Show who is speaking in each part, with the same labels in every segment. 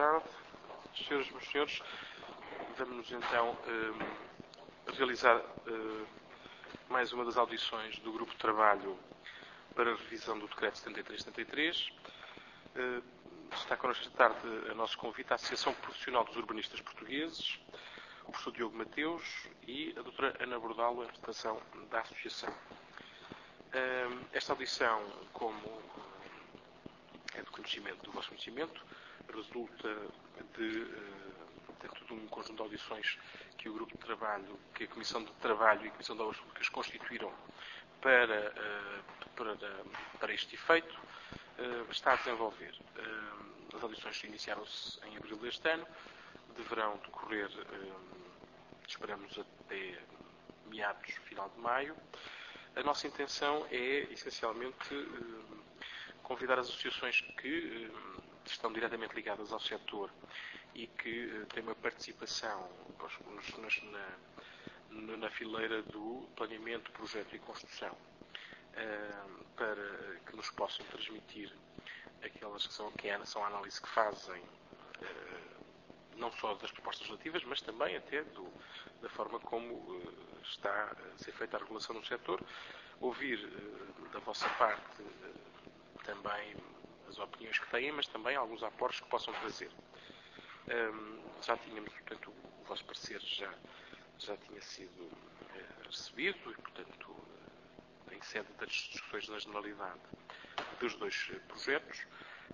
Speaker 1: tarde. Senhoras e meus senhores, vamos então realizar mais uma das audições do Grupo de Trabalho para a revisão do Decreto 7373. Está connosco esta tarde a nosso convite à Associação Profissional dos Urbanistas Portugueses, o professor Diogo Mateus e a doutora Ana Bordalo, em representação da Associação. Esta audição, como é do conhecimento, do vosso conhecimento, resulta de um conjunto de audições que o Grupo de Trabalho, que a Comissão de Trabalho e a Comissão de Obras Públicas constituíram para este efeito, está a desenvolver. As audições iniciaram-se em abril deste ano, deverão decorrer, esperamos, até meados, final de maio. A nossa intenção é, essencialmente, convidar as associações que estão diretamente ligadas ao setor e que têm uma participação na fileira do planeamento, projeto e construção, para que nos possam transmitir aquelas que são a análise que fazem, não só das propostas legislativas, mas também até da forma como está a ser feita a regulação no setor. Ouvir da vossa parte também as opiniões que têm, mas também alguns aportes que possam trazer. Já tínhamos, portanto, o vosso parecer já tinha sido recebido e, portanto, em sede das discussões na generalidade dos dois projetos.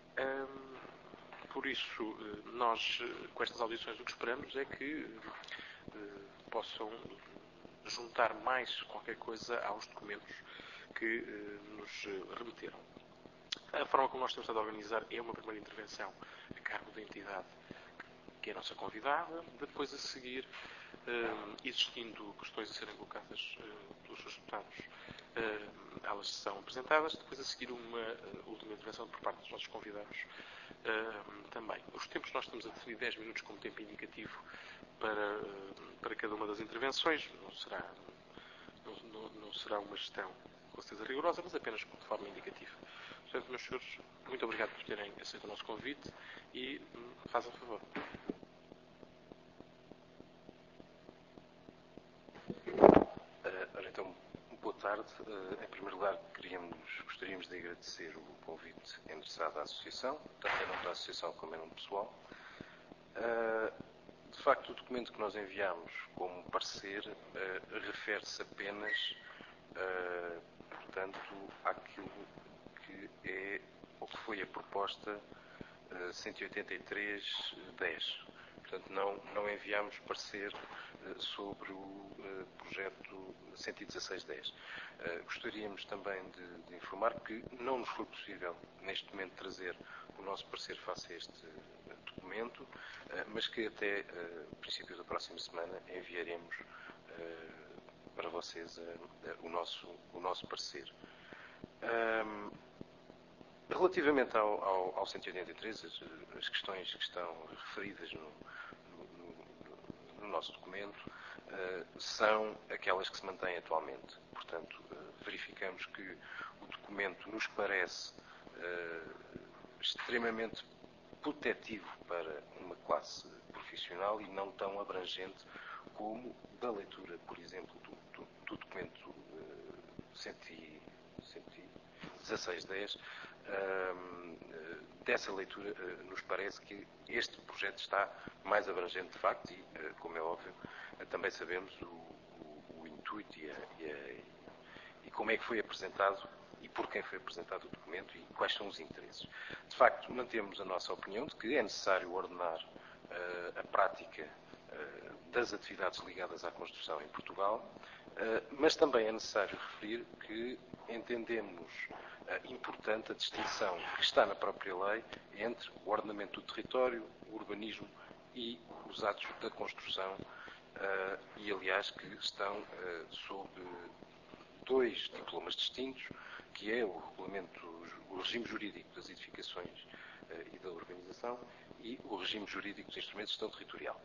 Speaker 1: Por isso, nós, com estas audições, o que esperamos é que possam juntar mais qualquer coisa aos documentos que nos remeteram. A forma como nós temos estado a organizar é uma primeira intervenção a cargo da entidade que é a nossa convidada, depois a seguir, existindo questões a serem colocadas pelos seus deputados, elas são apresentadas, depois a seguir uma última intervenção por parte dos nossos convidados também. Os tempos nós estamos a definir 10 minutos como tempo indicativo para cada uma das intervenções. Não será uma gestão com certeza rigorosa, mas apenas de forma indicativa. Portanto, meus senhores, muito obrigado por terem aceito o nosso convite e façam favor.
Speaker 2: Ora, então, boa tarde. Em primeiro lugar, gostaríamos de agradecer o convite endereçado à Associação, tanto em nome da Associação como em nome pessoal. De facto, o documento que nós enviamos como parecer refere-se apenas, portanto, àquilo que é ou que foi a proposta 183-10. Portanto, não enviamos parecer sobre o projeto 116-10. Gostaríamos também de informar que não nos foi possível, neste momento, trazer o nosso parecer face a este documento, mas que até princípios da próxima semana enviaremos para vocês o nosso parecer. Relativamente ao 183, as questões que estão referidas no nosso documento são aquelas que se mantêm atualmente. Portanto, verificamos que o documento nos parece extremamente protetivo para uma classe profissional e não tão abrangente como da leitura, por exemplo, do documento 116-10. Dessa leitura, nos parece que este projeto está mais abrangente de facto e, como é óbvio, também sabemos o intuito e como é que foi apresentado e por quem foi apresentado o documento e quais são os interesses. De facto, mantemos a nossa opinião de que é necessário ordenar a prática das atividades ligadas à construção em Portugal, mas também é necessário referir que entendemos importante a distinção que está na própria lei entre o ordenamento do território, o urbanismo e os atos da construção, e aliás que estão sob dois diplomas distintos, que é o regime jurídico das edificações e da urbanização e o regime jurídico dos instrumentos de gestão territorial.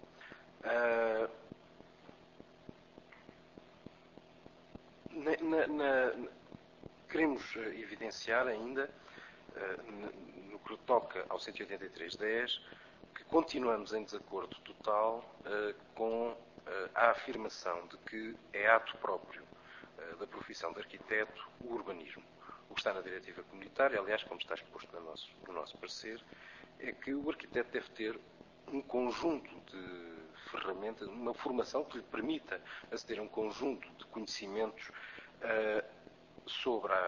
Speaker 2: Queremos evidenciar ainda, no que toca ao 183-10, que continuamos em desacordo total com a afirmação de que é ato próprio da profissão de arquiteto o urbanismo. O que está na diretiva comunitária, aliás, como está exposto no nosso parecer, é que o arquiteto deve ter um conjunto de ferramentas, uma formação que lhe permita aceder a um conjunto de conhecimentos sobre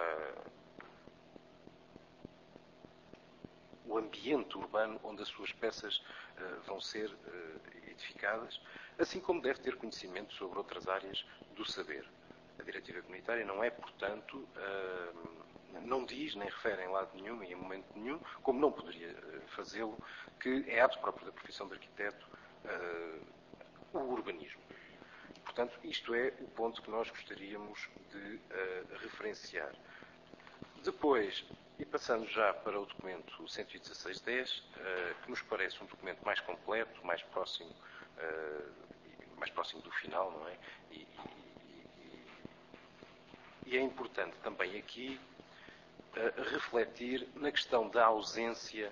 Speaker 2: o ambiente urbano onde as suas peças vão ser edificadas, assim como deve ter conhecimento sobre outras áreas do saber. A diretiva comunitária não é, portanto, não diz, nem refere em lado nenhum e em momento nenhum, como não poderia fazê-lo, que é ato próprio da profissão de arquiteto o urbanismo. Portanto, isto é o ponto que nós gostaríamos de referenciar. Depois, e passando já para o documento 11610, que nos parece um documento mais completo, mais próximo do final, não é? E é importante também aqui refletir na questão da ausência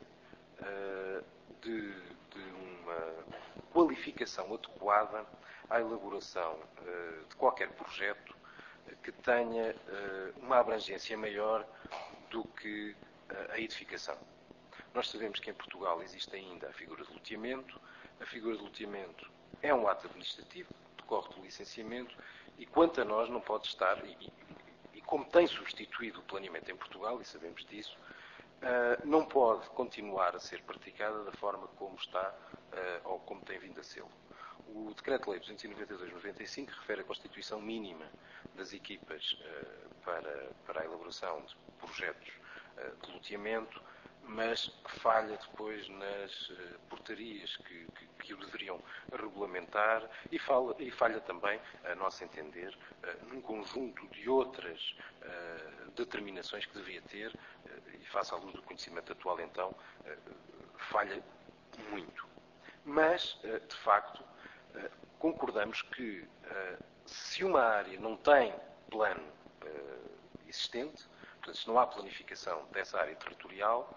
Speaker 2: de uma qualificação adequada à elaboração de qualquer projeto que tenha uma abrangência maior do que a edificação. Nós sabemos que em Portugal existe ainda a figura de loteamento. A figura de loteamento é um ato administrativo, decorre do licenciamento, e quanto a nós não pode estar, e como tem substituído o planeamento em Portugal, e sabemos disso, não pode continuar a ser praticada da forma como está ou como tem vindo a ser. O Decreto-Lei 292/95 refere a constituição mínima das equipas para a elaboração de projetos de loteamento, mas falha depois nas portarias que o deveriam regulamentar e falha também, a nosso entender, num conjunto de outras determinações que deveria ter, e face à luz do conhecimento atual, então, falha muito. Mas, de facto, concordamos que se uma área não tem plano existente, portanto, se não há planificação dessa área territorial,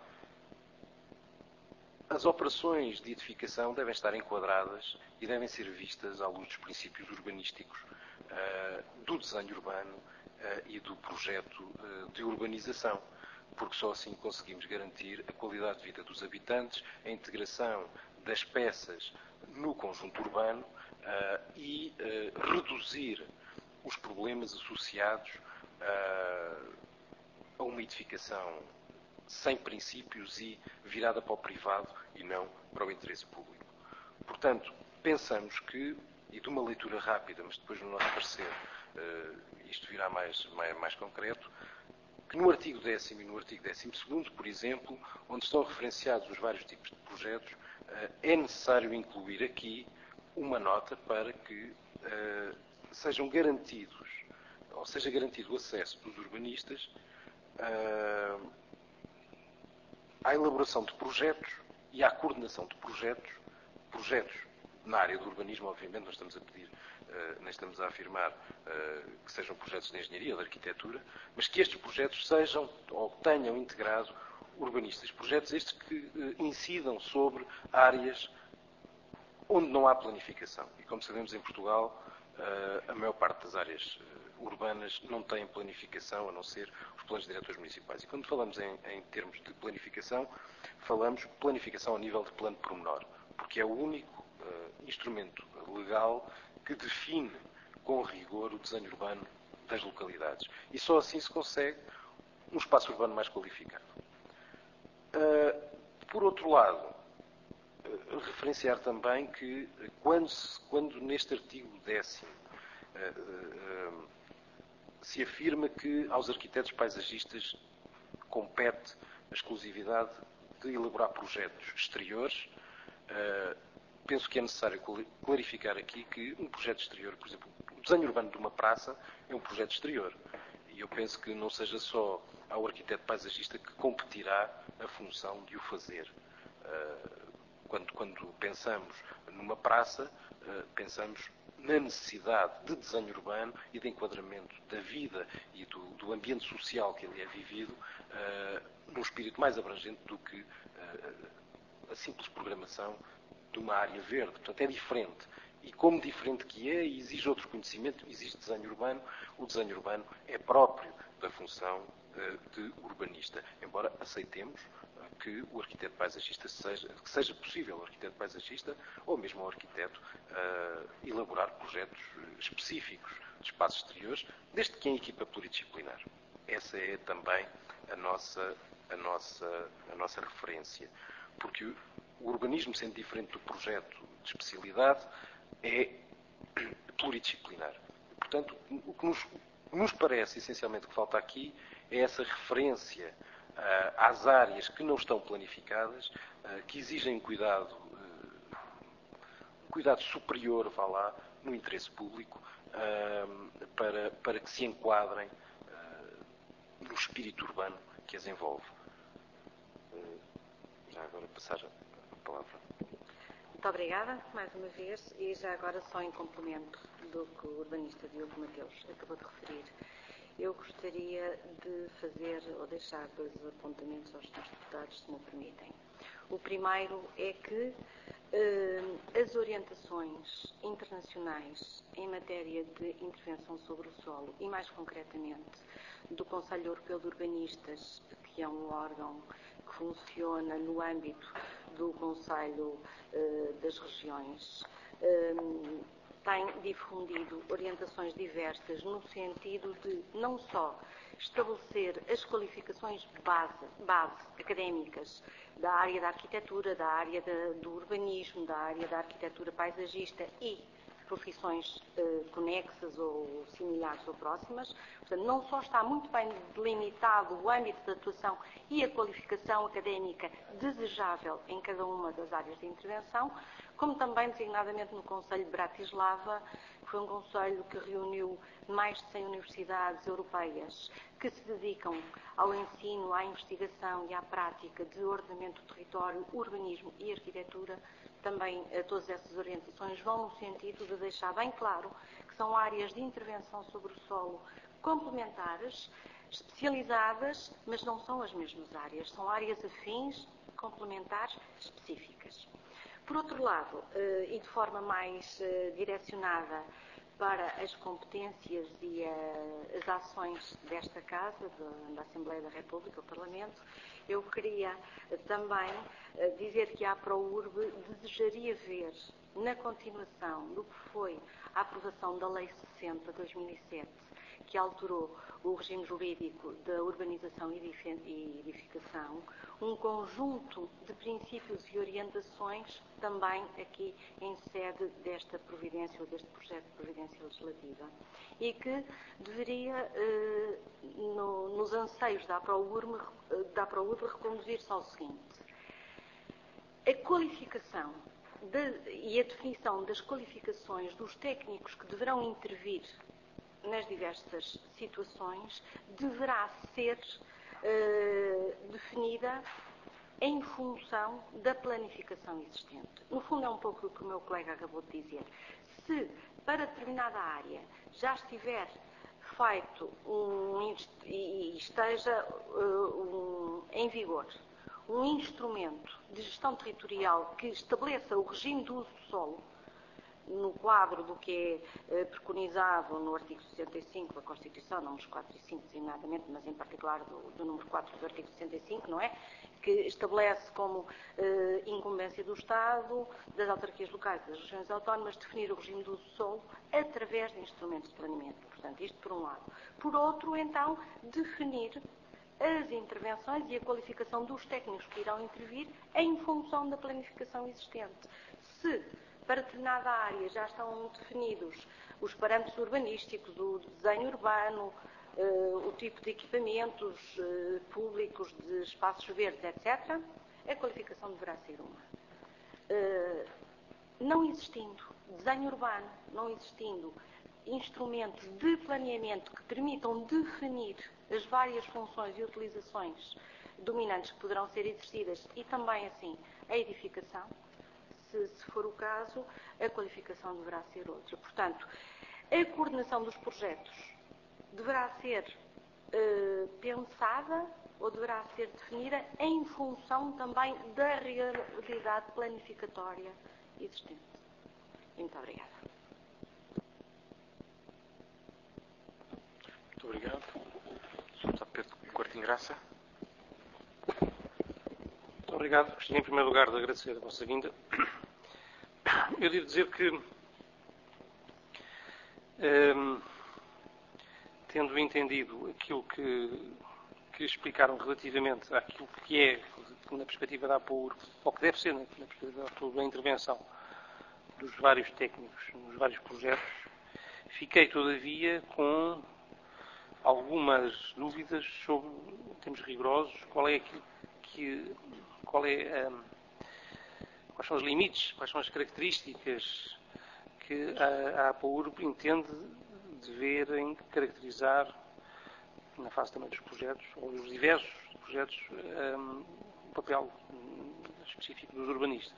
Speaker 2: as operações de edificação devem estar enquadradas e devem ser vistas à luz dos princípios urbanísticos do desenho urbano e do projeto de urbanização, porque só assim conseguimos garantir a qualidade de vida dos habitantes, a integração das peças no conjunto urbano e reduzir os problemas associados a uma edificação sem princípios e virada para o privado e não para o interesse público. Portanto, pensamos que, e de uma leitura rápida, mas depois no nosso parecer isto virá mais concreto, que no artigo 10º e no artigo 12º, por exemplo, onde estão referenciados os vários tipos de projetos, é necessário incluir aqui uma nota para que sejam garantidos, ou seja garantido o acesso dos urbanistas à elaboração de projetos e à coordenação de projetos na área do urbanismo, obviamente, não estamos a pedir, nem estamos a afirmar que sejam projetos de engenharia ou de arquitetura, mas que estes projetos sejam ou tenham integrado urbanistas. Projetos estes que incidam sobre áreas onde não há planificação. E como sabemos, em Portugal, a maior parte das áreas urbanas não têm planificação, a não ser os planos diretores municipais. E quando falamos em termos de planificação, falamos planificação ao nível de plano pormenor, porque é o único instrumento legal que define com rigor o desenho urbano das localidades. E só assim se consegue um espaço urbano mais qualificado. Por outro lado, referenciar também que quando neste artigo 10º se afirma que aos arquitetos paisagistas compete a exclusividade de elaborar projetos exteriores, penso que é necessário clarificar aqui que um projeto exterior, por exemplo, o desenho urbano de uma praça é um projeto exterior. E eu penso que não seja só ao arquiteto paisagista que competirá a função de o fazer. Quando pensamos numa praça, pensamos na necessidade de desenho urbano e de enquadramento da vida e do ambiente social que ali é vivido num espírito mais abrangente do que a simples programação de uma área verde. Portanto, é diferente. E como diferente que é, exige outro conhecimento, existe desenho urbano. O desenho urbano é próprio da função de urbanista. Embora aceitemos que o arquiteto paisagista que seja possível o arquiteto paisagista ou mesmo o arquiteto elaborar projetos específicos de espaços exteriores, desde que em equipa pluridisciplinar. Essa é também a nossa referência. Porque o urbanismo, sendo diferente do projeto de especialidade, é pluridisciplinar. Portanto, o que nos parece essencialmente que falta aqui é essa referência às áreas que não estão planificadas, que exigem um cuidado superior, vá lá, no interesse público, para que se enquadrem no espírito urbano que as envolve. Já agora passar a palavra.
Speaker 3: Muito obrigada, mais uma vez, e já agora só em complemento do que o urbanista Diogo Mateus acabou de referir. Eu gostaria de fazer ou deixar 2 apontamentos aos senhores deputados, se me permitem. O primeiro é que as orientações internacionais em matéria de intervenção sobre o solo, e mais concretamente do Conselho Europeu de Urbanistas, que é um órgão que funciona no âmbito do Conselho das Regiões, tem difundido orientações diversas no sentido de não só estabelecer as qualificações base académicas da área da arquitetura, da área do urbanismo, da área da arquitetura paisagista e profissões conexas ou similares ou próximas. Portanto, não só está muito bem delimitado o âmbito de atuação e a qualificação académica desejável em cada uma das áreas de intervenção, como também, designadamente, no Conselho de Bratislava, que foi um conselho que reuniu mais de 100 universidades europeias que se dedicam ao ensino, à investigação e à prática de ordenamento do território, urbanismo e arquitetura. Também todas essas orientações vão no sentido de deixar bem claro que são áreas de intervenção sobre o solo complementares, especializadas, mas não são as mesmas áreas. São áreas afins, complementares, específicas. Por outro lado, e de forma mais direcionada para as competências e as ações desta Casa, da Assembleia da República, o Parlamento, eu queria também dizer que a ProURB desejaria ver, na continuação do que foi a aprovação da Lei 60/2007, que alterou o regime jurídico da urbanização e edificação, um conjunto de princípios e orientações também aqui em sede desta providência ou deste projeto de providência legislativa, e que deveria, nos anseios da ProURB, reconduzir-se ao seguinte: a qualificação e a definição das qualificações dos técnicos que deverão intervir nas diversas situações deverá ser definida em função da planificação existente. No fundo, é um pouco o que o meu colega acabou de dizer. Se para determinada área já estiver feito e esteja em vigor um instrumento de gestão territorial que estabeleça o regime do uso do solo, no quadro do que é preconizado no artigo 65 da Constituição, números 4 e 5 designadamente, mas em particular do número 4 do artigo 65, não é? Que estabelece como incumbência do Estado, das autarquias locais e das regiões autónomas, definir o regime do uso do solo através de instrumentos de planeamento. Portanto, isto por um lado. Por outro, então, definir as intervenções e a qualificação dos técnicos que irão intervir em função da planificação existente. Se para determinada área já estão definidos os parâmetros urbanísticos, o desenho urbano, o tipo de equipamentos públicos, de espaços verdes, etc., a qualificação deverá ser uma. Não existindo desenho urbano, não existindo instrumentos de planeamento que permitam definir as várias funções e utilizações dominantes que poderão ser exercidas e também, assim, a edificação, se for o caso, a qualificação deverá ser outra. Portanto, a coordenação dos projetos deverá ser pensada ou deverá ser definida em função também da realidade planificatória existente. E muito obrigada.
Speaker 1: Muito obrigado. Sr. Pedro Coutinho Graça.
Speaker 4: Muito obrigado. Gostaria, em primeiro lugar, de agradecer a vossa vinda. Eu devo dizer que, tendo entendido aquilo que explicaram relativamente àquilo que é, na perspectiva da APOUR, ou que deve ser, na perspectiva da APOUR, a intervenção dos vários técnicos nos vários projetos, fiquei, todavia, com algumas dúvidas sobre, em termos rigorosos, quais são os limites, quais são as características que a APOUR entende deverem caracterizar, na fase também dos projetos, ou dos diversos projetos, o papel específico dos urbanistas.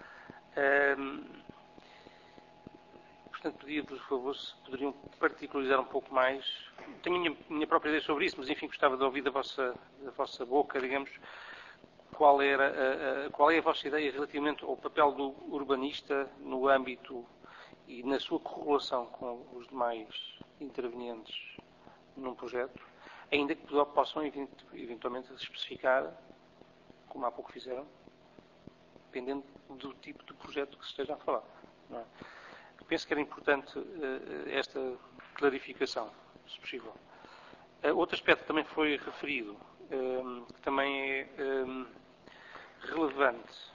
Speaker 4: Portanto, pedia, por favor, se poderiam particularizar um pouco mais. Tenho a minha própria ideia sobre isso, mas, enfim, gostava de ouvir da vossa boca, digamos, qual é a vossa ideia relativamente ao papel do urbanista no âmbito e na sua correlação com os demais intervenientes num projeto, ainda que possam eventualmente especificar, como há pouco fizeram, dependendo do tipo de projeto que se esteja a falar. Não é? Penso que era importante esta clarificação, se possível. Outro aspecto que também foi referido, que também é relevante,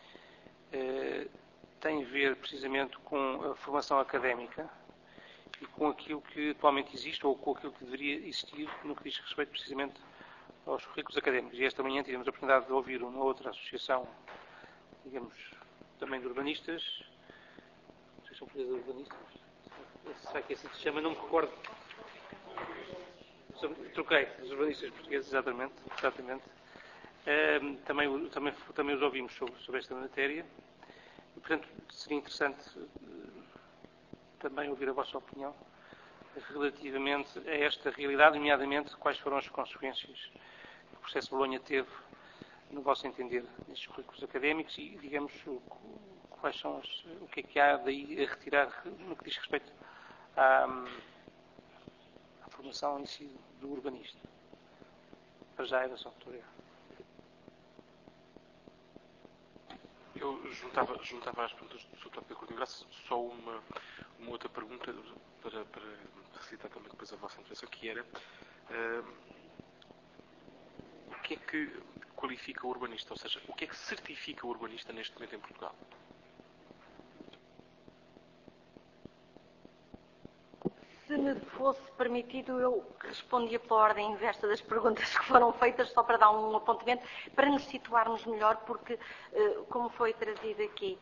Speaker 4: tem a ver precisamente com a formação académica e com aquilo que atualmente existe ou com aquilo que deveria existir no que diz respeito precisamente aos currículos académicos. E esta manhã tivemos a oportunidade de ouvir uma outra associação, digamos, também de urbanistas. Não sei se são portugueses urbanistas. Será que assim se chama? Não me recordo. Troquei, os urbanistas portugueses, exatamente. Também os ouvimos sobre esta matéria. E, portanto, seria interessante também ouvir a vossa opinião relativamente a esta realidade, nomeadamente quais foram as consequências que o processo de Bolonha teve, no vosso entender, nestes currículos académicos e, digamos, quais são o que é que há daí a retirar no que diz respeito à formação em si do urbanista. Para já era só. Muito obrigado.
Speaker 1: Eu juntava às perguntas do Sr. Pedro Coutinho Graça só uma outra pergunta para facilitar também depois a vossa intervenção, que era o que é que qualifica o urbanista? Ou seja, o que é que certifica o urbanista neste momento em Portugal?
Speaker 3: Se me fosse permitido, eu respondia pela ordem inversa das perguntas que foram feitas, só para dar um apontamento, para nos situarmos melhor, porque, como foi trazido aqui,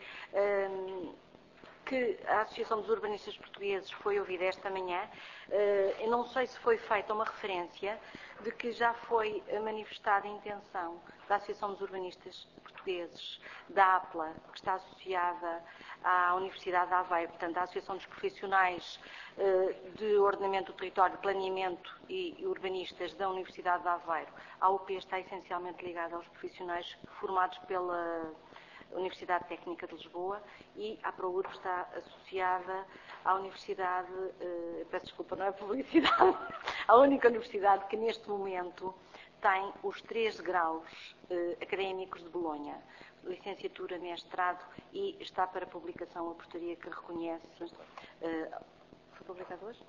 Speaker 3: que a Associação dos Urbanistas Portugueses foi ouvida esta manhã, eu não sei se foi feita uma referência de que já foi manifestada a intenção da Associação dos Urbanistas Portugueses, da APLA, que está associada à Universidade de Aveiro, portanto, à Associação dos Profissionais de Ordenamento do Território, Planeamento e Urbanistas da Universidade de Aveiro. A UP está essencialmente ligada aos profissionais formados pela Universidade Técnica de Lisboa e a ProURB está associada à Universidade, peço desculpa, não é publicidade, à única universidade que neste momento tem os 3 graus académicos de Bolonha, licenciatura, mestrado, e está para publicação a portaria que reconhece, foi publicado hoje?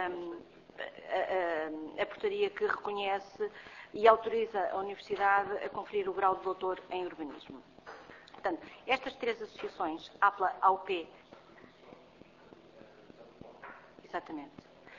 Speaker 3: A portaria que reconhece e autoriza a universidade a conferir o grau de doutor em urbanismo. Portanto, estas 3 associações, APLA, AUP, exatamente,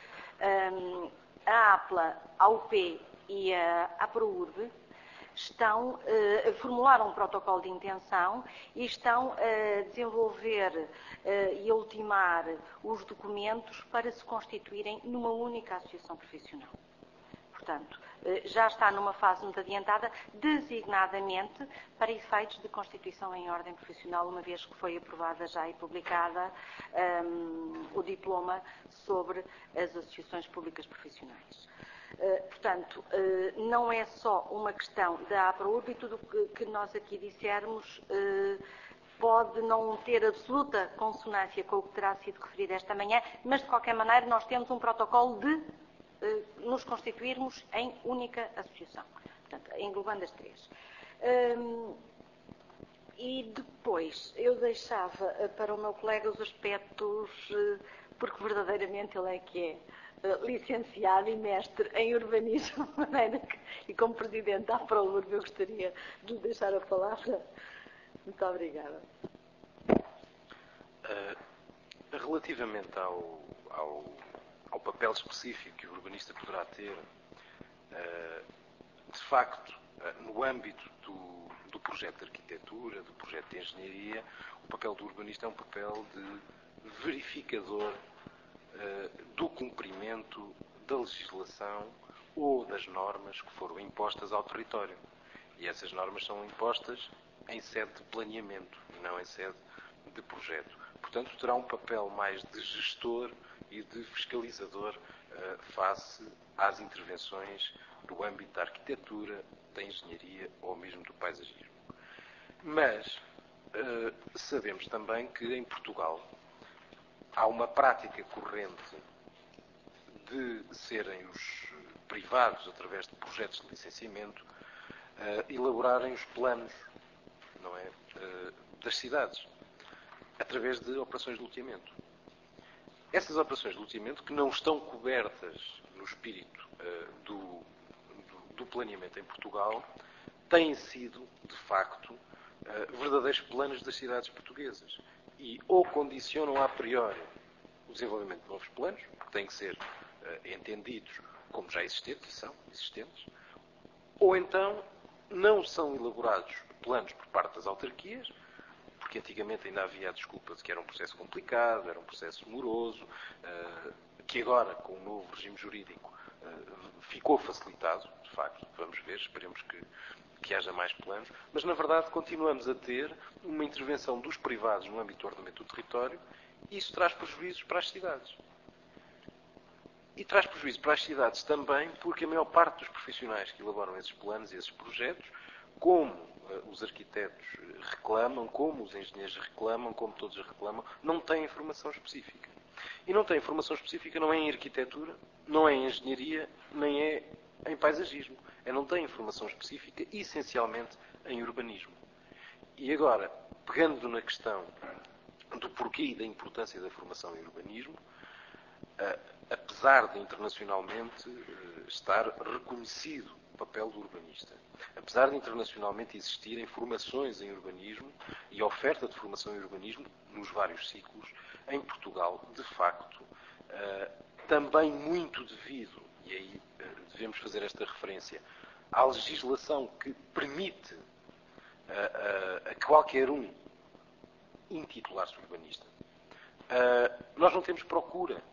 Speaker 3: a APLA, a AUP e a ProURB, formularam um protocolo de intenção e estão a desenvolver e a ultimar os documentos para se constituírem numa única associação profissional. Portanto, já está numa fase muito adiantada, designadamente para efeitos de constituição em ordem profissional, uma vez que foi aprovada já e publicada o diploma sobre as associações públicas profissionais. Portanto, não é só uma questão da APROURB e tudo o que nós aqui dissermos pode não ter absoluta consonância com o que terá sido referido esta manhã, mas de qualquer maneira nós temos um protocolo de nos constituirmos em única associação, portanto, englobando as três. E depois eu deixava para o meu colega os aspectos, porque verdadeiramente ele é que é licenciado e mestre em urbanismo, de maneira que, e como presidente da Prolurb eu gostaria de lhe deixar a palavra. Muito obrigada.
Speaker 2: Relativamente ao papel específico que o urbanista poderá ter, de facto, no âmbito do projeto de arquitetura, do projeto de engenharia, o papel do urbanista é um papel de verificador do cumprimento da legislação ou das normas que foram impostas ao território. E essas normas são impostas em sede de planeamento e não em sede de projeto. Portanto, terá um papel mais de gestor e de fiscalizador face às intervenções do âmbito da arquitetura, da engenharia ou mesmo do paisagismo. Mas sabemos também que em Portugal há uma prática corrente de serem os privados, através de projetos de licenciamento, elaborarem os planos, não é, das cidades, através de operações de loteamento. Essas operações de loteamento, que não estão cobertas no espírito do planeamento em Portugal, têm sido, de facto, verdadeiros planos das cidades portuguesas. E ou condicionam a priori o desenvolvimento de novos planos, que têm que ser entendidos como já existentes, e são existentes, ou então não são elaborados planos por parte das autarquias, porque antigamente ainda havia a desculpa de que era um processo complicado, era um processo moroso, que agora, com o novo regime jurídico, ficou facilitado, de facto, vamos ver, esperemos que haja mais planos, mas na verdade continuamos a ter uma intervenção dos privados no âmbito do ordenamento do território e isso traz prejuízos para as cidades. E traz prejuízo para as cidades também porque a maior parte dos profissionais que elaboram esses planos e esses projetos, como os arquitetos reclamam, como os engenheiros reclamam, como todos reclamam, não têm informação específica. E não têm informação específica não é em arquitetura, não é em engenharia, nem é em paisagismo. Não têm informação específica, essencialmente em urbanismo. E agora, pegando na questão do porquê e da importância da formação em urbanismo, apesar de internacionalmente estar reconhecido o papel do urbanista, apesar de internacionalmente existirem formações em urbanismo e oferta de formação em urbanismo nos vários ciclos, em Portugal, de facto, também muito devido, e aí devemos fazer esta referência, à legislação que permite a qualquer um intitular-se urbanista, nós não temos procura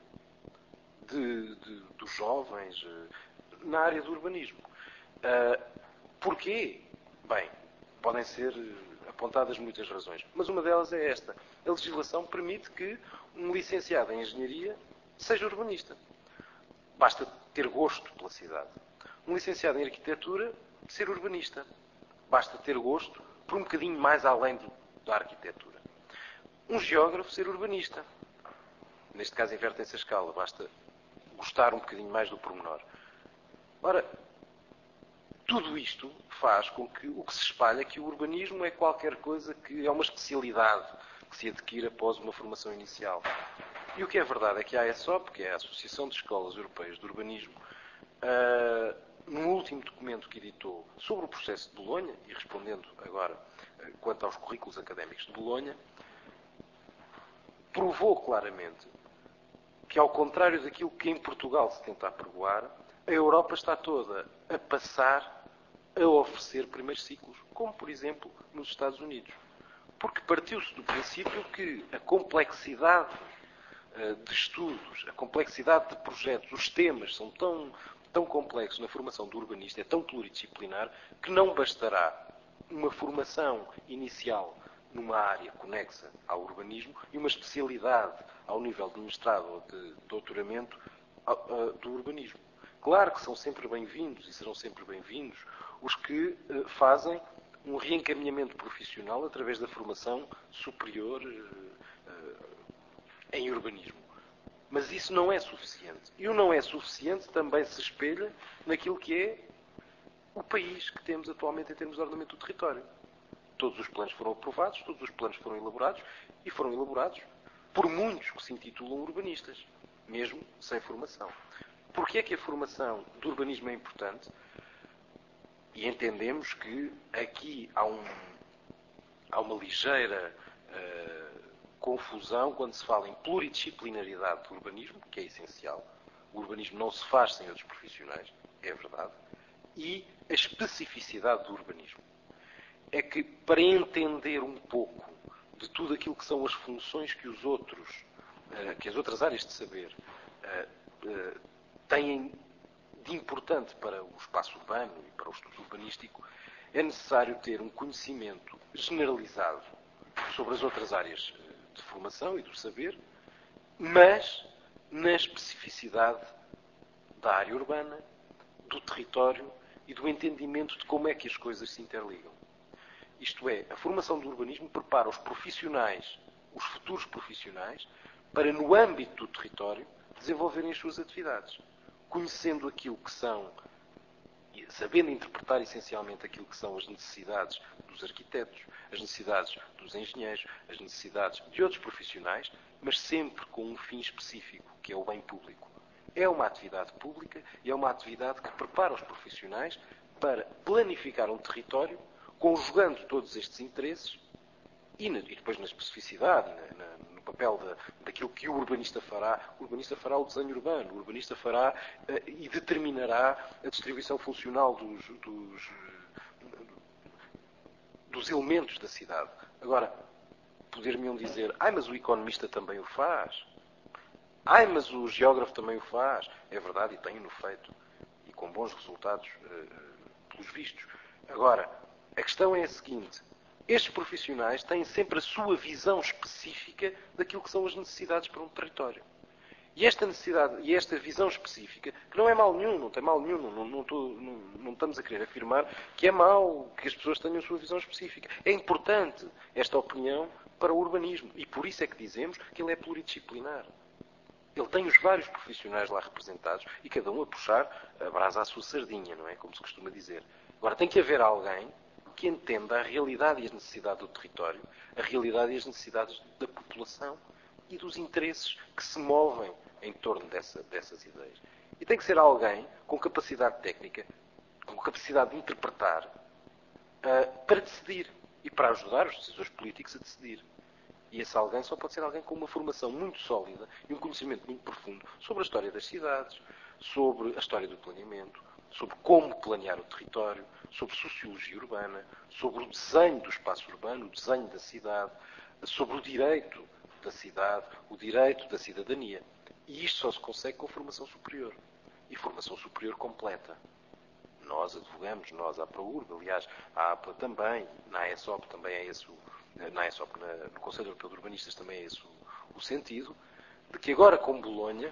Speaker 2: dos jovens na área do urbanismo. Porquê? Bem, podem ser apontadas muitas razões, mas uma delas é esta. A legislação permite que um licenciado em engenharia seja urbanista. Basta ter gosto pela cidade. Um licenciado em arquitetura, ser urbanista. Basta ter gosto por um bocadinho mais além da arquitetura. Um geógrafo, ser urbanista. Neste caso, inverte-se a escala. Basta gostar um bocadinho mais do pormenor. Ora, tudo isto faz com que o que se espalha é que o urbanismo é qualquer coisa que é uma especialidade que se adquire após uma formação inicial. E o que é verdade é que a AESOP, que é a Associação de Escolas Europeias de Urbanismo, no último documento que editou sobre o processo de Bolonha, e respondendo agora quanto aos currículos académicos de Bolonha, provou claramente que, ao contrário daquilo que em Portugal se tenta apregoar, a Europa está toda a passar a oferecer primeiros ciclos, como, por exemplo, nos Estados Unidos. Porque partiu-se do princípio que a complexidade de estudos, a complexidade de projetos, os temas são tão complexos na formação do urbanista, é tão pluridisciplinar, que não bastará uma formação inicial numa área conexa ao urbanismo e uma especialidade ao nível de mestrado ou de doutoramento do urbanismo. Claro que são sempre bem-vindos e serão sempre bem-vindos os que fazem um reencaminhamento profissional através da formação superior em urbanismo. Mas isso não é suficiente. E o não é suficiente também se espelha naquilo que é o país que temos atualmente em termos de ordenamento do território. Todos os planos foram aprovados, todos os planos foram elaborados e foram elaborados por muitos que se intitulam urbanistas, mesmo sem formação. Porquê é que a formação do urbanismo é importante? E entendemos que aqui há uma ligeira confusão quando se fala em pluridisciplinaridade do urbanismo, que é essencial. O urbanismo não se faz sem outros profissionais, é verdade. E a especificidade do urbanismo. É que, para entender um pouco de tudo aquilo que são as funções que as outras áreas de saber têm de importante para o espaço urbano e para o estudo urbanístico, é necessário ter um conhecimento generalizado sobre as outras áreas de formação e do saber, mas na especificidade da área urbana, do território e do entendimento de como é que as coisas se interligam. Isto é, a formação do urbanismo prepara os profissionais, os futuros profissionais, para, no âmbito do território, desenvolverem as suas atividades, conhecendo aquilo que são, sabendo interpretar essencialmente aquilo que são as necessidades dos arquitetos, as necessidades dos engenheiros, as necessidades de outros profissionais, mas sempre com um fim específico, que é o bem público. É uma atividade pública e é uma atividade que prepara os profissionais para planificar um território, conjugando todos estes interesses e depois na especificidade, no papel daquilo que o urbanista fará o desenho urbano, o urbanista fará e determinará a distribuição funcional dos elementos da cidade. Agora, poder-me-ão dizer, mas o economista também o faz. Mas o geógrafo também o faz. É verdade, e tem-no feito. E com bons resultados, pelos vistos. Agora, a questão é a seguinte. Estes profissionais têm sempre a sua visão específica daquilo que são as necessidades para um território. E esta necessidade e esta visão específica, que não é mal nenhum, não tem mal nenhum, não estamos a querer afirmar que é mau que as pessoas tenham a sua visão específica. É importante esta opinião para o urbanismo. E por isso é que dizemos que ele é pluridisciplinar. Ele tem os vários profissionais lá representados e cada um a puxar a brasa à sua sardinha, não é? Como se costuma dizer. Agora, tem que haver alguém que entenda a realidade e as necessidades do território, a realidade e as necessidades da população e dos interesses que se movem em torno dessas ideias. E tem que ser alguém com capacidade técnica, com capacidade de interpretar, para decidir e para ajudar os decisores políticos a decidir. E esse alguém só pode ser alguém com uma formação muito sólida e um conhecimento muito profundo sobre a história das cidades, sobre a história do planeamento, sobre como planear o território, sobre sociologia urbana, sobre o desenho do espaço urbano, o desenho da cidade, sobre o direito da cidade, o direito da cidadania. E isto só se consegue com formação superior. E formação superior completa. Nós advogamos, nós, a ProUrb, aliás, a APA também, na AESOP também é esse no Conselho Europeu de Urbanistas também é esse o sentido, de que agora com Bolonha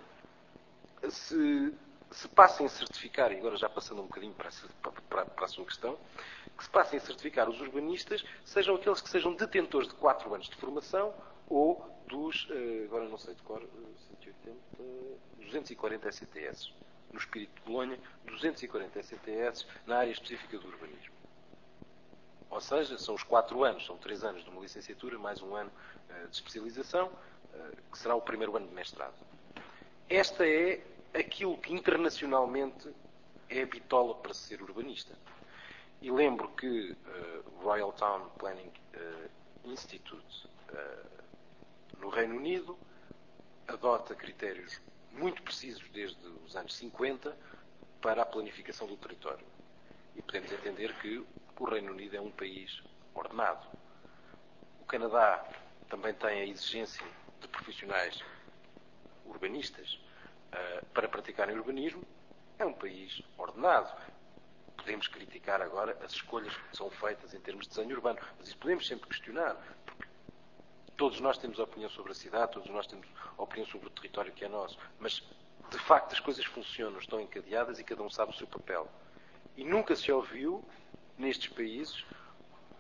Speaker 2: se passem a certificar, e agora já passando um bocadinho para a sua questão, que se passem a certificar os urbanistas, sejam aqueles que sejam detentores de 4 anos de formação ou dos, agora não sei de cor, 180, 240 ECTS. No espírito de Bolonha, 240 ECTS na área específica do urbanismo. Ou seja, são os 4 anos, são 3 anos de uma licenciatura, mais um ano de especialização, que será o primeiro ano de mestrado. Esta é aquilo que internacionalmente é a bitola para ser urbanista. E lembro que o Royal Town Planning Institute, no Reino Unido, adota critérios muito precisos desde os anos 50 para a planificação do território. E podemos entender que o Reino Unido é um país ordenado. O Canadá também tem a exigência de profissionais urbanistas para praticarem urbanismo. É um país ordenado. Podemos criticar agora as escolhas que são feitas em termos de desenho urbano, mas isso podemos sempre questionar, porque todos nós temos opinião sobre a cidade, todos nós temos opinião sobre o território que é nosso, mas de facto as coisas funcionam, estão encadeadas e cada um sabe o seu papel. E nunca se ouviu, nestes países,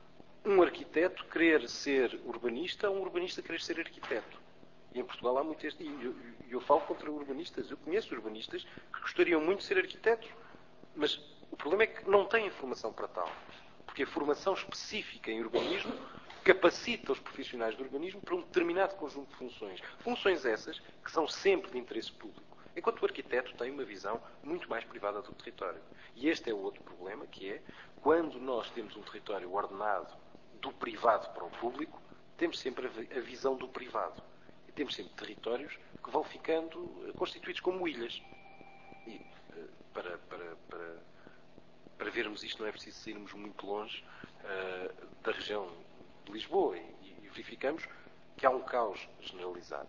Speaker 2: um arquiteto querer ser urbanista ou um urbanista querer ser arquiteto. E em Portugal há muito este... E eu falo contra urbanistas. Eu conheço urbanistas que gostariam muito de ser arquitetos. Mas o problema é que não têm formação para tal. Porque a formação específica em urbanismo capacita os profissionais do urbanismo para um determinado conjunto de funções. Funções essas que são sempre de interesse público. Enquanto o arquiteto tem uma visão muito mais privada do território. E este é o outro problema, que é, quando nós temos um território ordenado do privado para o público, temos sempre a visão do privado. E temos sempre territórios que vão ficando constituídos como ilhas. E para vermos isto não é preciso sairmos muito longe da região de Lisboa e verificamos que há um caos generalizado.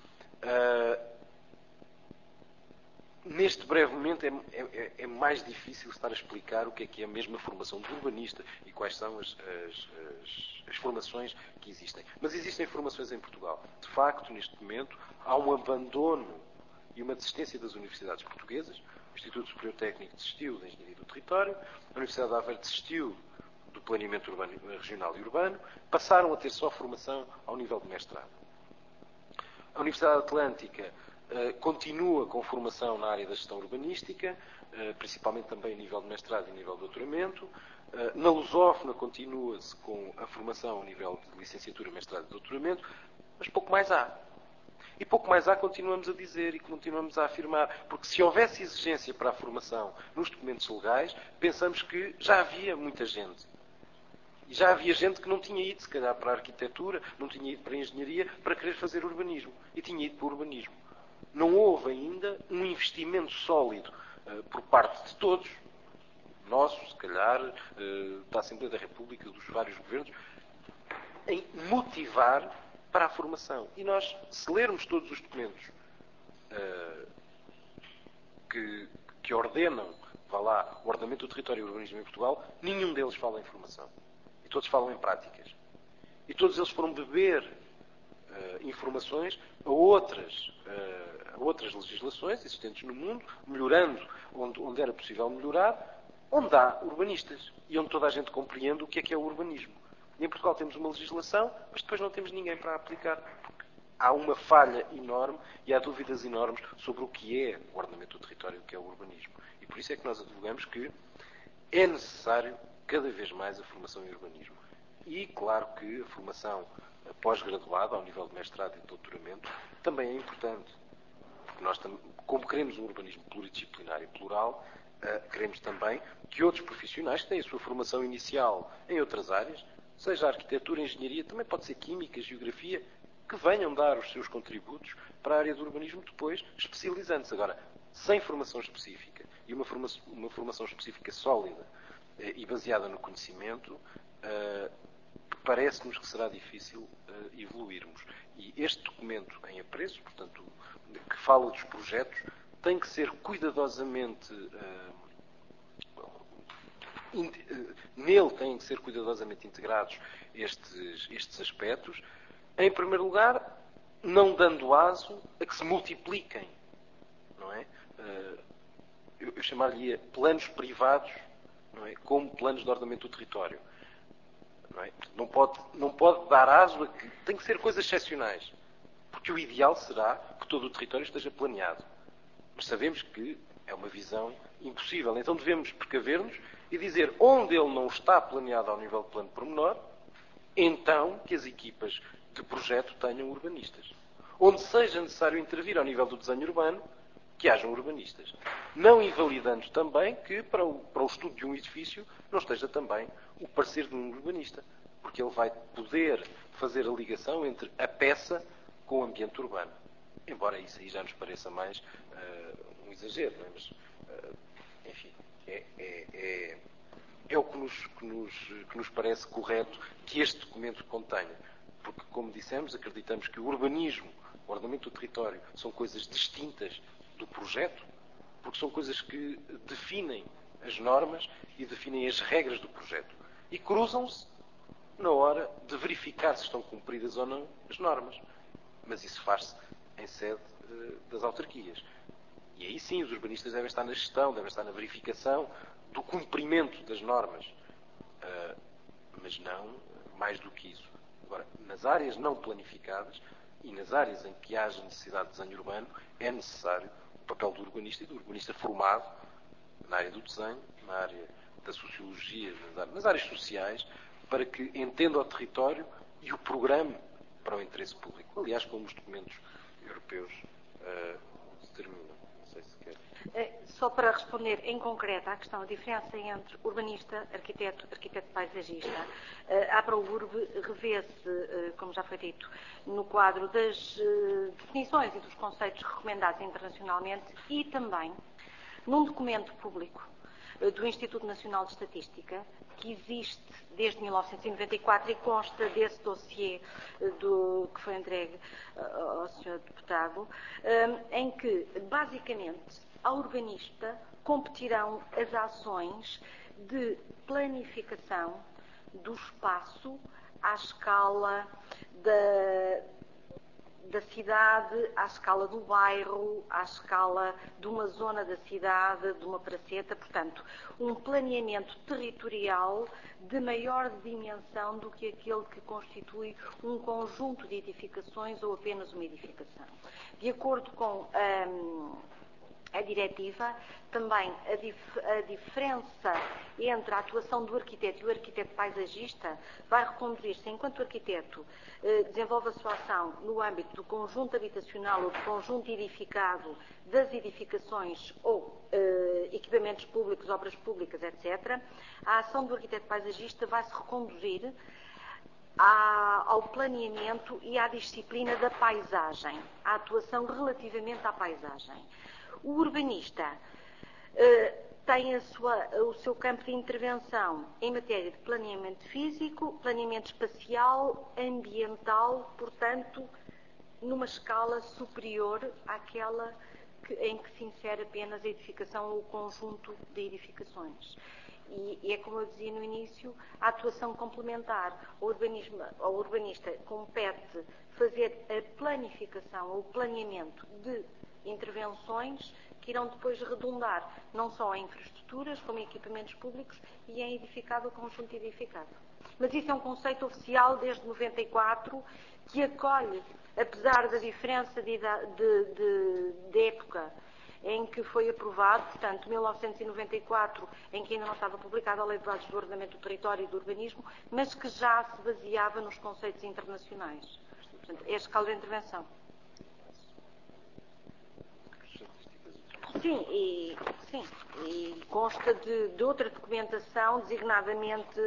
Speaker 2: Neste breve momento é mais difícil estar a explicar o que é a mesma formação de urbanista e quais são as formações que existem. Mas existem formações em Portugal. De facto, neste momento, há um abandono e uma desistência das universidades portuguesas. O Instituto Superior Técnico desistiu da Engenharia do Território, a Universidade de Aveiro desistiu do Planeamento urbano, Regional e Urbano, passaram a ter só formação ao nível de mestrado. A Universidade Atlântica continua com formação na área da gestão urbanística, principalmente também a nível de mestrado e a nível de doutoramento. Na Lusófona continua-se com a formação a nível de licenciatura, mestrado e doutoramento, mas pouco mais há. E pouco mais há, continuamos a dizer e continuamos a afirmar, porque se houvesse exigência para a formação nos documentos legais, pensamos que já havia muita gente. E já havia gente que não tinha ido, se calhar, para a arquitetura, não tinha ido para a engenharia, para querer fazer urbanismo. E tinha ido para o urbanismo. Não houve ainda um investimento sólido por parte de todos, nosso, se calhar, da Assembleia da República, dos vários governos, em motivar para a formação. E nós, se lermos todos os documentos que ordenam, vá lá, o ordenamento do território e o urbanismo em Portugal, nenhum deles fala em formação. E todos falam em práticas. E todos eles foram beber informações a outras legislações existentes no mundo, melhorando onde era possível melhorar, onde há urbanistas e onde toda a gente compreende o que é o urbanismo. E em Portugal temos uma legislação, mas depois não temos ninguém para aplicar. Porque há uma falha enorme e há dúvidas enormes sobre o que é o ordenamento do território e o que é o urbanismo. E por isso é que nós advogamos que é necessário cada vez mais a formação em urbanismo. E claro que a formação pós-graduada, ao nível de mestrado e de doutoramento, também é importante. Porque nós, como queremos um urbanismo pluridisciplinar e plural, queremos também que outros profissionais que têm a sua formação inicial em outras áreas, seja arquitetura, engenharia, também pode ser química, geografia, que venham dar os seus contributos para a área do urbanismo depois, especializando-se. Agora, sem formação específica e uma formação específica sólida e baseada no conhecimento, parece-nos que será difícil evoluirmos. E este documento em apreço, portanto, que fala dos projetos, tem que ser cuidadosamente... nele têm que ser cuidadosamente integrados estes aspectos. Em primeiro lugar, não dando aso a que se multipliquem, não é? Eu chamaria planos privados, não é? Como planos de ordenamento do território. Não é? Não pode dar aso a que... Tem que ser coisas excepcionais. Porque o ideal será que todo o território esteja planeado. Mas sabemos que é uma visão impossível. Então devemos precaver-nos e dizer onde ele não está planeado ao nível de plano pormenor, então que as equipas de projeto tenham urbanistas. Onde seja necessário intervir ao nível do desenho urbano, que hajam urbanistas. Não invalidando também que para o estudo de um edifício não esteja também o parecer de um urbanista. Porque ele vai poder fazer a ligação entre a peça com o ambiente urbano. Embora isso aí já nos pareça mais um exagero, não é? Mas, enfim, é o que nos parece correto que este documento contenha. Porque, como dissemos, acreditamos que o urbanismo, o ordenamento do território, são coisas distintas do projeto, porque são coisas que definem as normas e definem as regras do projeto. E cruzam-se na hora de verificar se estão cumpridas ou não as normas. Mas isso faz-se em sede das autarquias. E aí sim os urbanistas devem estar na gestão, devem estar na verificação do cumprimento das normas. Mas não mais do que isso. Agora, nas áreas não planificadas e nas áreas em que haja necessidade de desenho urbano, é necessário o papel do urbanista formado na área do desenho, na área da sociologia, nas áreas sociais, para que entenda o território e o programe para o interesse público. Aliás, como os documentos europeus determinam. Não sei se quer.
Speaker 3: Só para responder em concreto à questão, a diferença entre urbanista, arquiteto paisagista, a APROURB revê-se, como já foi dito, no quadro das definições e dos conceitos recomendados internacionalmente e também num documento público do Instituto Nacional de Estatística, que existe desde 1994 e consta desse dossiê que foi entregue ao Sr. Deputado, em que, basicamente, ao urbanista competirão as ações de planificação do espaço à escala da cidade, à escala do bairro, à escala de uma zona da cidade, de uma praceta, portanto, um planeamento territorial de maior dimensão do que aquele que constitui um conjunto de edificações ou apenas uma edificação. De acordo com a diretiva, também a diferença entre a atuação do arquiteto e o arquiteto paisagista vai reconduzir-se enquanto o arquiteto desenvolve a sua ação no âmbito do conjunto habitacional ou do conjunto edificado das edificações ou equipamentos públicos, obras públicas, etc. A ação do arquiteto paisagista vai se reconduzir ao planeamento e à disciplina da paisagem, à atuação relativamente à paisagem. O urbanista tem o seu campo de intervenção em matéria de planeamento físico, planeamento espacial, ambiental, portanto, numa escala superior àquela em que se insere apenas a edificação ou o conjunto de edificações. E é como eu dizia no início, a atuação complementar ao urbanista compete fazer a planificação ou o planeamento de intervenções que irão depois redundar não só em infraestruturas, como em equipamentos públicos e em edificado ou conjunto edificado. Mas isso é um conceito oficial desde 94 que acolhe, apesar da diferença de época em que foi aprovado, portanto, 1994, em que ainda não estava publicada a Lei de Bases do Ordenamento do Território e do Urbanismo, mas que já se baseava nos conceitos internacionais. Portanto, é a escala de intervenção. Sim, e consta de outra documentação, designadamente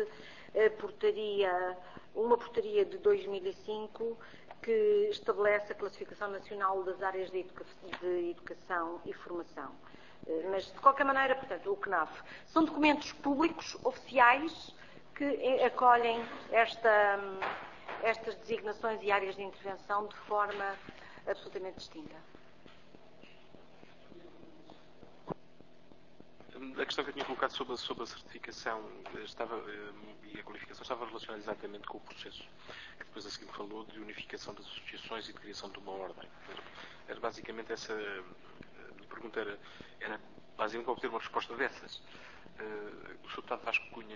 Speaker 3: uma portaria de 2005, que estabelece a classificação nacional das áreas de educação e formação. Mas, de qualquer maneira, portanto, o CNAF. São documentos públicos, oficiais, que acolhem estas designações e áreas de intervenção de forma absolutamente distinta.
Speaker 1: A questão que eu tinha colocado sobre a certificação e a qualificação estava relacionada exatamente com o processo que depois a seguir falou de unificação das associações e de criação de uma ordem. Era basicamente essa a pergunta era basicamente para obter uma resposta dessas. O Sr. Deputado Vasco Cunha.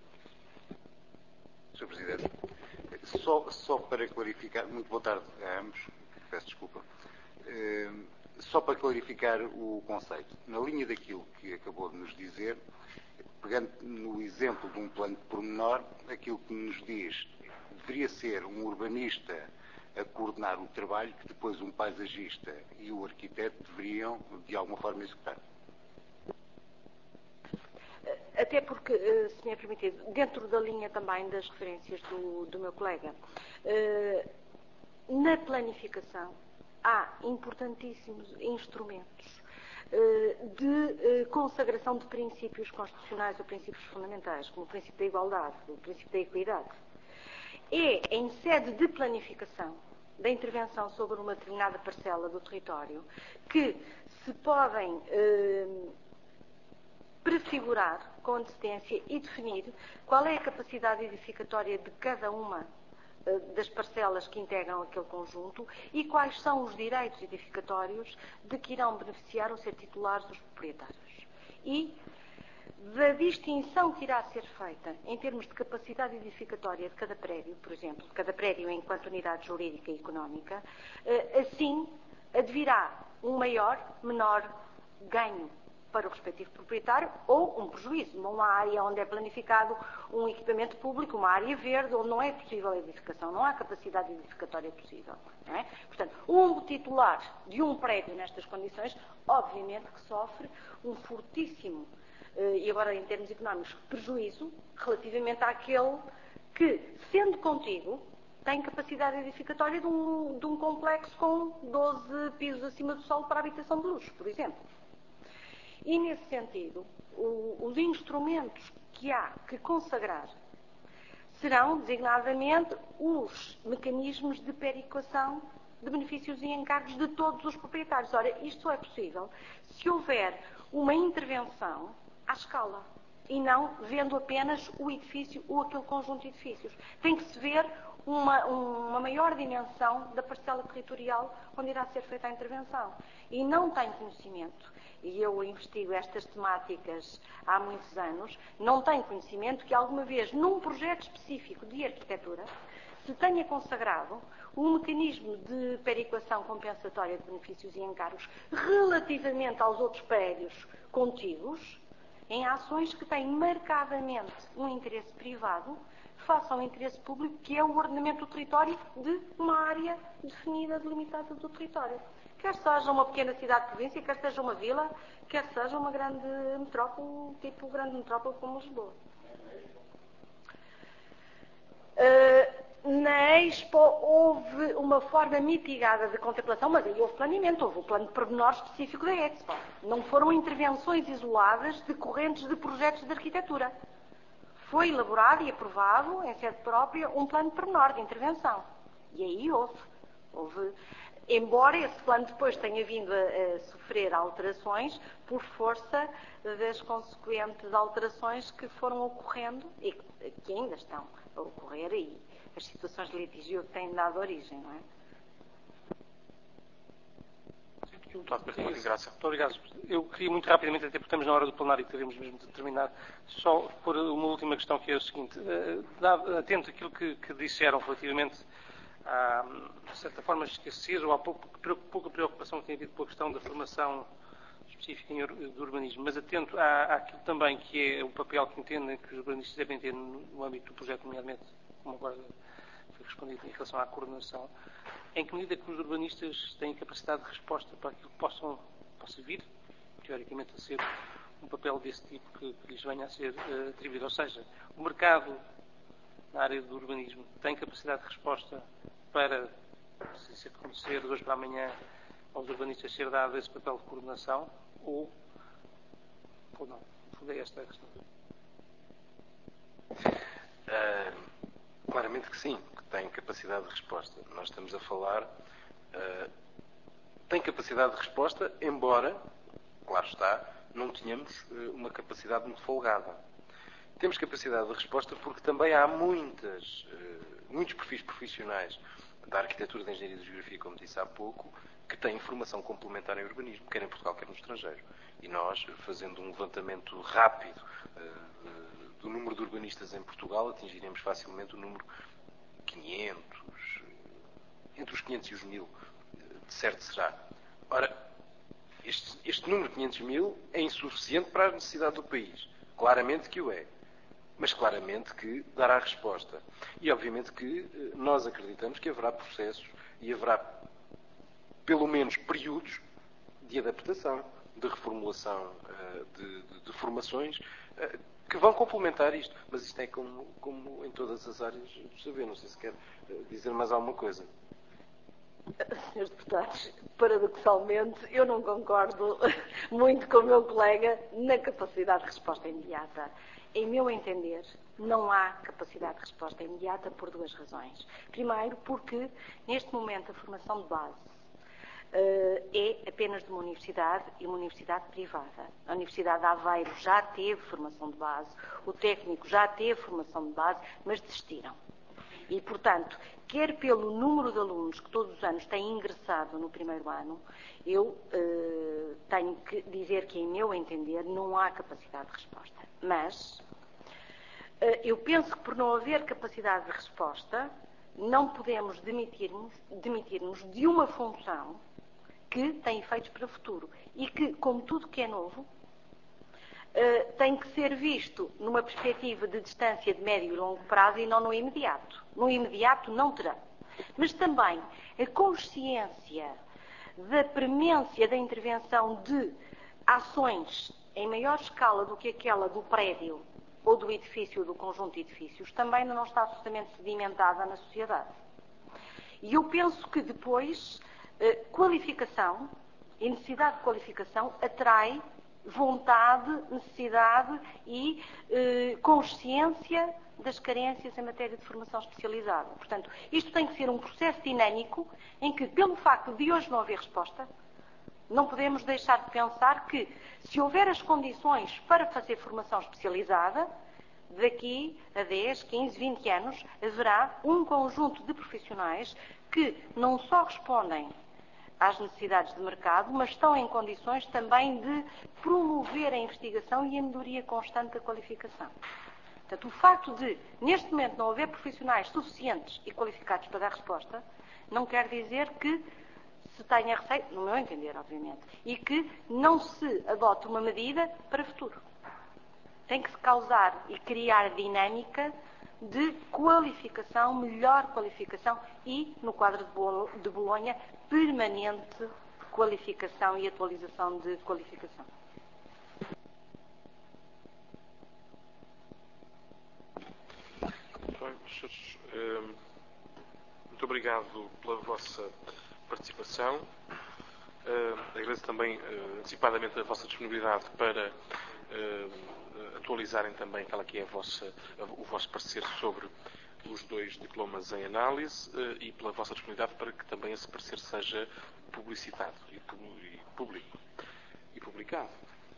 Speaker 5: Sr. Presidente, só para clarificar, muito boa tarde a ambos, peço desculpa. Só para clarificar o conceito, na linha daquilo que acabou de nos dizer, pegando no exemplo de um plano de pormenor, aquilo que nos diz deveria ser um urbanista a coordenar o trabalho que depois um paisagista e o arquiteto deveriam, de alguma forma, executar.
Speaker 3: Até porque, se me é permitido, dentro da linha também das referências do meu colega, na planificação, há importantíssimos instrumentos de consagração de princípios constitucionais ou princípios fundamentais, como o princípio da igualdade, o princípio da equidade. É em sede de planificação da intervenção sobre uma determinada parcela do território que se podem prefigurar com antecedência e definir qual é a capacidade edificatória de cada uma das parcelas que integram aquele conjunto e quais são os direitos edificatórios de que irão beneficiar ou ser titulares os proprietários. E da distinção que irá ser feita em termos de capacidade edificatória de cada prédio, por exemplo, de cada prédio enquanto unidade jurídica e económica, assim advirá um maior, menor ganho para o respectivo proprietário ou um prejuízo. Numa área onde é planificado um equipamento público, uma área verde, onde não é possível a edificação, não há capacidade edificatória possível. Não é? Portanto, um titular de um prédio nestas condições, obviamente que sofre um fortíssimo, e agora em termos económicos, prejuízo relativamente àquele que, sendo contigo, tem capacidade edificatória de um complexo com 12 pisos acima do solo para habitação de luxo, por exemplo. E, nesse sentido, os instrumentos que há que consagrar serão, designadamente, os mecanismos de perequação de benefícios e encargos de todos os proprietários. Ora, isto só é possível se houver uma intervenção à escala e não vendo apenas o edifício ou aquele conjunto de edifícios. Tem que se ver uma maior dimensão da parcela territorial onde irá ser feita a intervenção. E não tenho conhecimento, e eu investigo estas temáticas há muitos anos, não tenho conhecimento que alguma vez, num projeto específico de arquitetura, se tenha consagrado um mecanismo de perequação compensatória de benefícios e encargos relativamente aos outros prédios contíguos, em ações que têm marcadamente um interesse privado face ao interesse público, que é o ordenamento do território de uma área definida, delimitada do território. Quer seja uma pequena cidade-província, quer seja uma vila, quer seja uma grande metrópole, tipo grande metrópole como Lisboa. Na Expo houve uma forma mitigada de contemplação, mas aí houve planeamento, houve o plano de pormenor específico da Expo. Não foram intervenções isoladas decorrentes de projetos de arquitetura. Foi elaborado e aprovado, em sede própria, um plano de pormenor de intervenção. E aí houve, embora esse plano depois tenha vindo a sofrer alterações por força das consequentes alterações que foram ocorrendo e que ainda estão a ocorrer e as situações de litígio que têm dado origem, não é?
Speaker 4: Muito obrigado. Eu queria muito rapidamente, até porque estamos na hora do plenário e teremos mesmo de terminar, só pôr uma última questão, que é o seguinte. Atento àquilo que disseram relativamente a, de certa forma, esquecer ou há pouca preocupação que tem havido com a questão da formação específica do urbanismo, mas atento àquilo também que é o papel que entendem que os urbanistas devem ter no âmbito do projeto, nomeadamente, como agora foi respondido em relação à coordenação. Em que medida que os urbanistas têm capacidade de resposta para aquilo que possa vir, teoricamente, a ser um papel desse tipo que lhes venha a ser atribuído? Ou seja, o mercado na área do urbanismo tem capacidade de resposta para, se isso acontecer de hoje para amanhã, aos urbanistas ser dado esse papel de coordenação ou não? Fundei esta questão.
Speaker 2: Claramente que sim, que tem capacidade de resposta. Nós estamos a falar... tem capacidade de resposta, embora, claro está, não tenhamos uma capacidade muito folgada. Temos capacidade de resposta porque também há muitos perfis profissionais da arquitetura, da engenharia e da geografia, como disse há pouco, que têm formação complementar em urbanismo, quer em Portugal, quer no estrangeiro. E nós, fazendo um levantamento rápido do número de urbanistas em Portugal, atingiremos facilmente o número 500, entre os 500 e os 1000, de certo será. Ora, este número de 500 mil é insuficiente para a necessidade do país. Claramente que o é. Mas claramente que dará resposta. E obviamente que nós acreditamos que haverá processos e haverá pelo menos períodos de adaptação, de reformulação de formações que vão complementar isto. Mas isto é como em todas as áreas do saber. Não sei se quer dizer mais alguma coisa.
Speaker 3: Senhores deputados, paradoxalmente, eu não concordo muito com o meu colega na capacidade de resposta imediata. Em meu entender, não há capacidade de resposta imediata por duas razões. Primeiro, porque neste momento a formação de base é apenas de uma universidade e uma universidade privada. A Universidade de Aveiro já teve formação de base, o técnico já teve formação de base, mas desistiram. E, portanto, quer pelo número de alunos que todos os anos têm ingressado no primeiro ano, eu tenho que dizer que, em meu entender, não há capacidade de resposta. Mas eu penso que, por não haver capacidade de resposta, não podemos demitir-nos de uma função que tem efeitos para o futuro e que, como tudo que é novo, tem que ser visto numa perspectiva de distância de médio e longo prazo e não no imediato. No imediato não terá. Mas também a consciência da premência da intervenção de ações em maior escala do que aquela do prédio ou do edifício ou do conjunto de edifícios também não está absolutamente sedimentada na sociedade. E eu penso que depois qualificação e necessidade de qualificação atrai vontade, necessidade e consciência das carências em matéria de formação especializada. Portanto, isto tem que ser um processo dinâmico em que, pelo facto de hoje não haver resposta, não podemos deixar de pensar que, se houver as condições para fazer formação especializada, daqui a 10, 15, 20 anos, haverá um conjunto de profissionais que não só respondem às necessidades de mercado, mas estão em condições também de promover a investigação e a melhoria constante da qualificação. Portanto, o facto de, neste momento, não haver profissionais suficientes e qualificados para dar resposta, não quer dizer que se tenha receita, no meu entender, obviamente, e que não se adote uma medida para o futuro. Tem que se causar e criar dinâmica de qualificação, melhor qualificação e, no quadro de Bolonha, permanente qualificação e atualização de qualificação.
Speaker 1: Bem, senhores, muito obrigado pela vossa participação. Agradeço também antecipadamente a vossa disponibilidade para atualizarem também aquela que é o vosso parecer sobre os 2 diplomas em análise e pela vossa disponibilidade para que também esse parecer seja publicitado e público e publicado.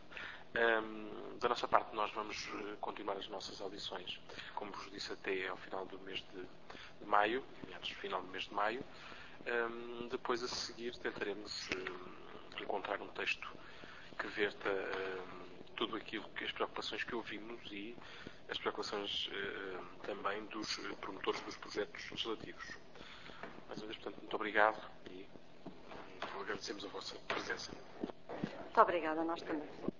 Speaker 1: Da nossa parte, nós vamos continuar as nossas audições, como vos disse, até ao final do mês de maio, meados final do mês de maio. Depois, a seguir, tentaremos encontrar um texto que verta tudo aquilo que as preocupações que ouvimos e as preocupações também dos promotores dos projetos legislativos. Mais uma vez, portanto, muito obrigado e agradecemos a vossa presença.
Speaker 3: Muito obrigada, nós também.